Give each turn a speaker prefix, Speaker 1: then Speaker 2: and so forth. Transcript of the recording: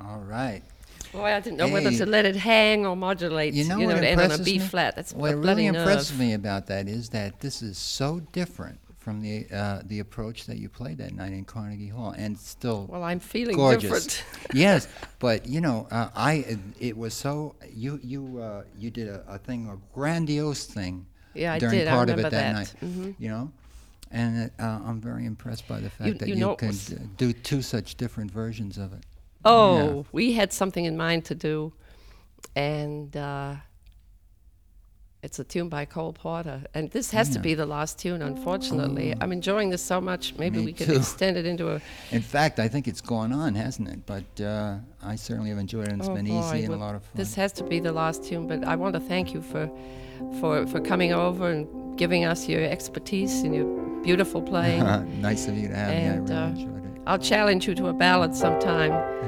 Speaker 1: All right.
Speaker 2: Boy, I didn't know whether
Speaker 1: Hey,
Speaker 2: to let it hang or modulate,
Speaker 1: you know
Speaker 2: you
Speaker 1: what
Speaker 2: know, to end on a
Speaker 1: impresses
Speaker 2: B
Speaker 1: me?
Speaker 2: flat. That's
Speaker 1: What
Speaker 2: a
Speaker 1: really
Speaker 2: bloody
Speaker 1: impresses
Speaker 2: nerve.
Speaker 1: me about that is that this is so different from the approach that you played that night in Carnegie Hall, and still
Speaker 2: Well, I'm feeling
Speaker 1: gorgeous.
Speaker 2: different.
Speaker 1: Yes, but it was so you did a thing, a grandiose thing
Speaker 2: Yeah, I
Speaker 1: during
Speaker 2: did. I
Speaker 1: part of it
Speaker 2: remember
Speaker 1: that night.
Speaker 2: that.
Speaker 1: You know, and I'm very impressed by the fact that
Speaker 2: You
Speaker 1: you
Speaker 2: know, it
Speaker 1: could
Speaker 2: was.
Speaker 1: do two such different versions of it. Yeah.
Speaker 2: Oh, we had something in mind to do, and it's a tune by Cole Porter. And this has to
Speaker 1: Yeah.
Speaker 2: be the last tune, unfortunately.
Speaker 1: Oh,
Speaker 2: I'm enjoying this so much. Maybe
Speaker 1: me
Speaker 2: we could
Speaker 1: too.
Speaker 2: extend it into a.
Speaker 1: In fact, I think it's gone on, hasn't it? But I certainly have enjoyed it, and it's
Speaker 2: Oh
Speaker 1: been
Speaker 2: boy,
Speaker 1: easy and a
Speaker 2: well,
Speaker 1: lot of
Speaker 2: this
Speaker 1: fun.
Speaker 2: has to be the last tune. But I want to thank you for coming over and giving us your expertise and your beautiful playing.
Speaker 1: Nice of you to have me. I
Speaker 2: And
Speaker 1: really enjoyed it.
Speaker 2: I'll challenge you to a ballad sometime.